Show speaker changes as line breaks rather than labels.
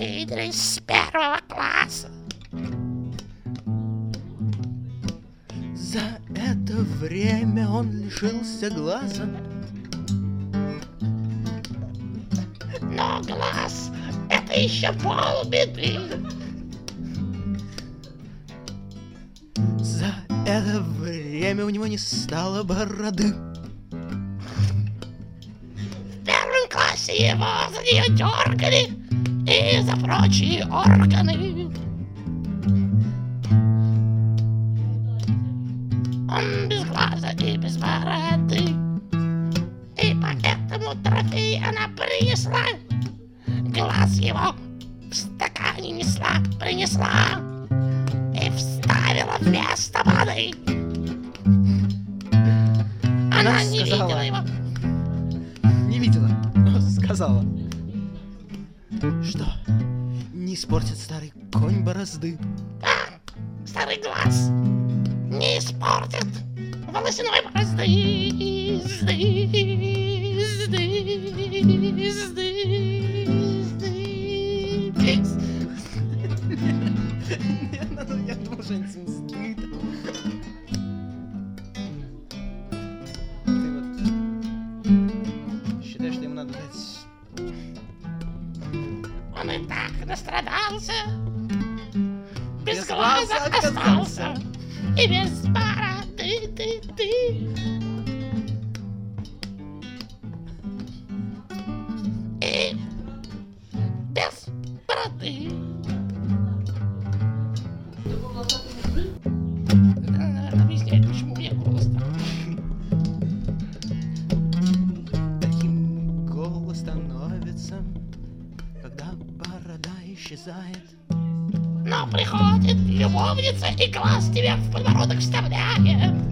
видели с первого класса.
За это время он лишился глаза.
Но глаз — это еще полбеды.
За это время у него не стало бороды.
В первом классе его за нее дергали и за прочие органы. Он без глаза и без бороды, и поэтому трофей она принесла. Глаз его в стакане несла, принесла и вставила вместо воды. Она не
сказала.
видела его.
Не видела, но сказала, что не испортит старый конь борозды.
Да, старый глаз не испортит волосяной борозды.
Я думал, что они стыд. Ты вот считаешь, что ему надо дать...
Он и так настрадался, без
Без
глаза
глаза
остался и без бороды и без бороды. Надо объяснять, почему у меня голос так.
Таким голос становится, когда борода исчезает.
Но приходит любовница и глаз тебе в подбородок вставляет.